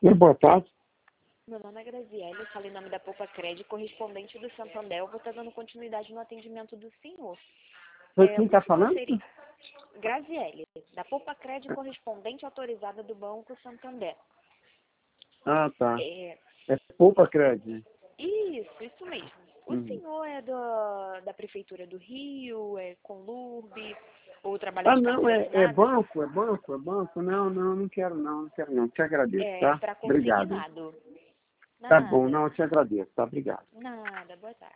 Boa tarde. Meu nome é Graziele, eu falei em nome da Poupa Cred, correspondente do Santander. Eu vou estar dando continuidade no atendimento do senhor. Quem está falando? Graziele, da Poupa Cred, correspondente autorizada do Banco Santander. Ah, tá. É Poupa Cred. Isso mesmo. O senhor é da Prefeitura do Rio, é Conlurb, ou trabalha de Não, carteira é assinada? banco. Não quero não. Te agradeço, tá? Para Obrigado. consignado. Tá bom, Nada. não, eu te agradeço, tá? Obrigado. Nada, boa tarde.